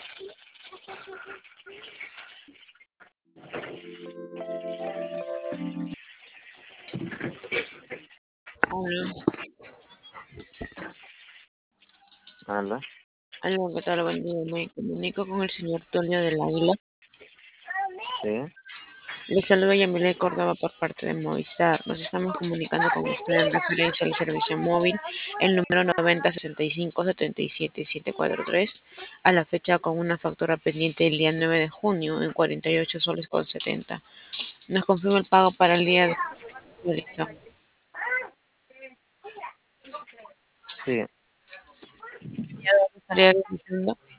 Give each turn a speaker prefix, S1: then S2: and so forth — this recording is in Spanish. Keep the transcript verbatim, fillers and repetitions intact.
S1: Hola,
S2: Aló,
S1: algo que tal, buen día. Me comunico con el señor Tulio del Águila.
S2: sí,
S1: Le saluda Yamile Córdoba por parte de Movistar. Nos estamos comunicando con usted en referencia al servicio móvil, el número noventa sesenta y cinco setenta y siete setecientos cuarenta y tres, a la fecha con una factura pendiente el día nueve de junio en cuarenta y ocho soles con setenta. Nos confirma el pago para el día de listo.
S2: sí.
S1: ¿Estaría realizando?